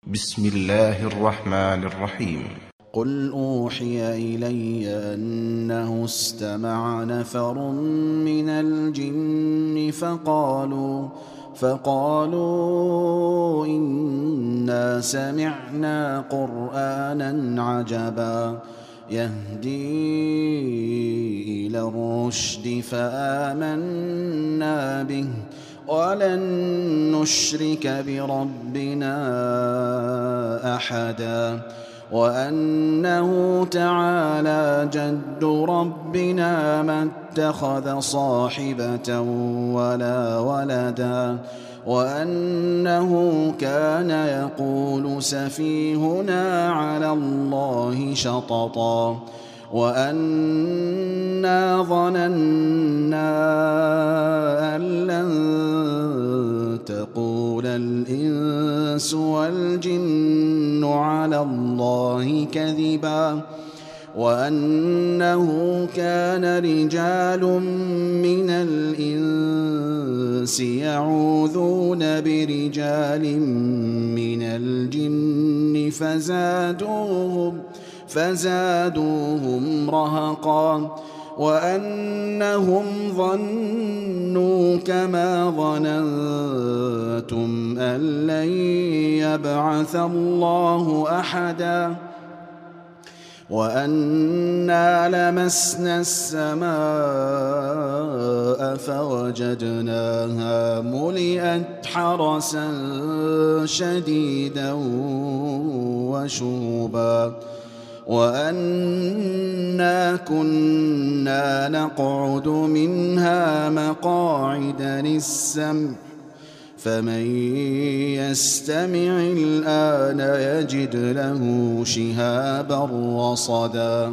بسم الله الرحمن الرحيم. قل أوحي إلي أنه استمع نفر من الجن فقالوا إنا سمعنا قرآنا عجبا يهدي إلى الرشد فآمنا به ولن نشرك بربنا أحدا وأنه تعالى جد ربنا ما اتخذ صاحبة ولا ولدا وأنه كان يقول سفيهنا على الله شططا وأنا ظننا أن لن تقول الإنس والجن على الله كذبا وأنه كان رجال من الإنس يعوذون برجال من الجن فزادوهم رهقا وأنهم ظنوا كما ظننتم أن لن يبعث الله أحدا وأنا لمسنا السماء فوجدناها ملئت حرسا شديدا وشهبا وأنا كنا نقعد منها مقاعد للسمع فمن يستمع الآن يجد له شهابا رصدا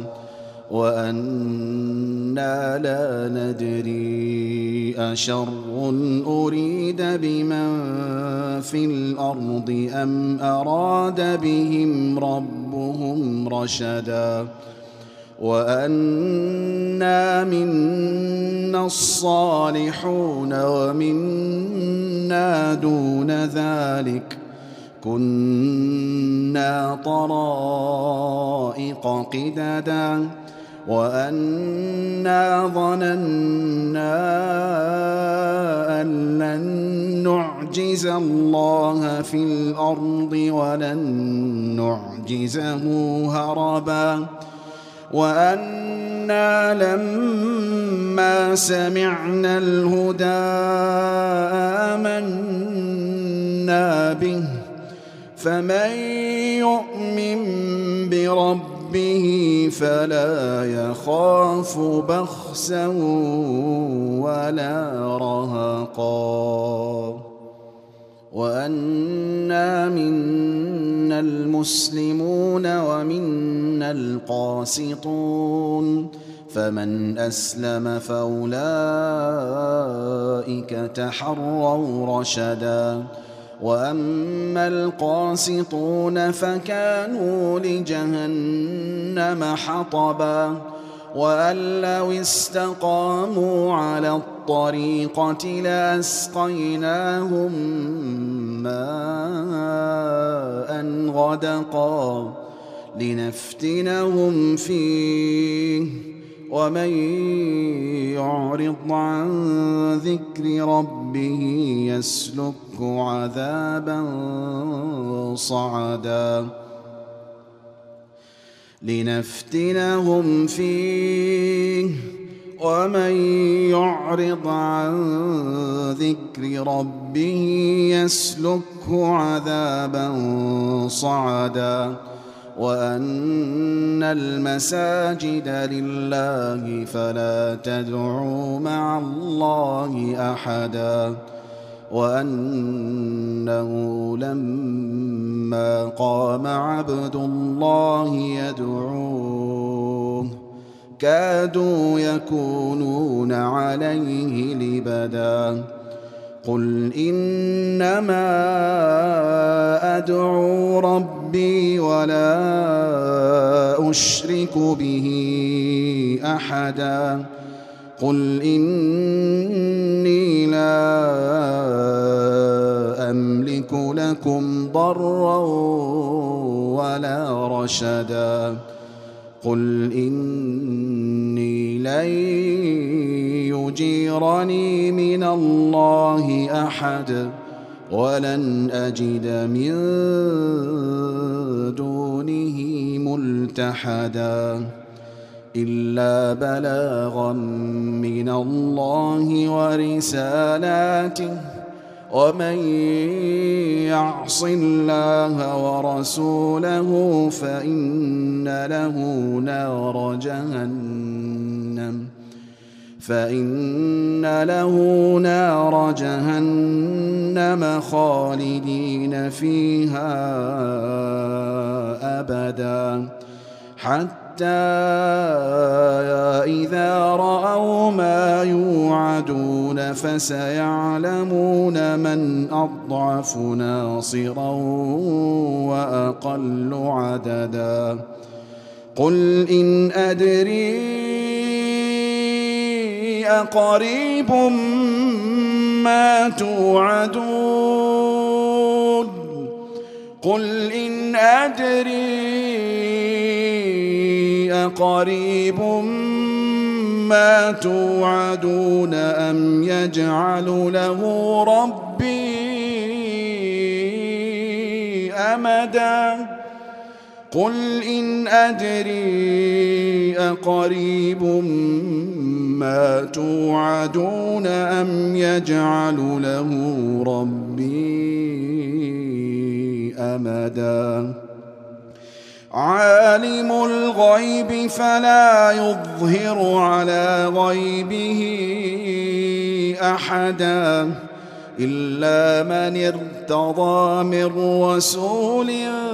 وأنا لا ندري أشر أريد بمن في الأرض أم أراد بهم ربهم رشدا وأنا منا الصالحون ومنا دون ذلك كنا طرائق قددا وأنا ظننا أن لن نعجز الله في الأرض ولن نعجزه هربا وأنا لما سمعنا الهدى آمنا به فمن يؤمن بربه فلا يخاف بخسا ولا رهقا وأنا منا المسلمون ومنا القاسطون فمن أسلم فأولئك تحروا رشدا وأما القاسطون فكانوا لجهنم حطبا وأن لو استقاموا على الطريقة لأسقيناهم ماء غدقا لنفتنهم فيه ومن يعرض عن ذكر ربه يسلكه عذابا صعدا لنفتنهم فيه ومن يعرض عن ذكر ربه يسلكه عذابا صعدا وأن المساجد لله فلا تدعوا مع الله أحدا وأنه لما قام عبد الله يدعوه كادوا يكونون عليه لبدا قل إنما أدعو ربي ولا أشرك به أحدا قل إني لا أملك لكم ضرا ولا رشدا قل إني لن يجيرني من الله أحد ولن أجد من دونه ملتحدا إلا بلاغا من الله ورسالاته ومن يعص الله ورسوله فإن له نار جهنم خالدين فيها أبدا حتى إذا رأوا ما يوعدون فسيعلمون من أضعف ناصرا وأقل عددا قل إن أدري أقريب ما توعدون قل إن أدري أقريب ما توعدون أم يجعل له ربي أمدا قل إن أدري أقريب ما توعدون أم يجعل له ربي أمدا عالم الغيب فلا يظهر على غيبه أحدا إلا من ارتضى من رسول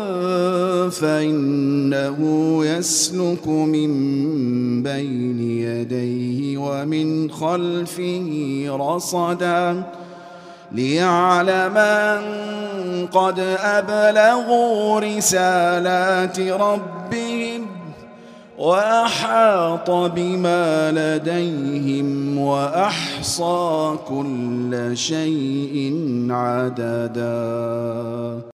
فإنه يسلك من بين يديه ومن خلفه رصدا ليعلم أن قد أبلغوا رسالات ربهم وأحاط بما لديهم وأحصى كل شيء عددا.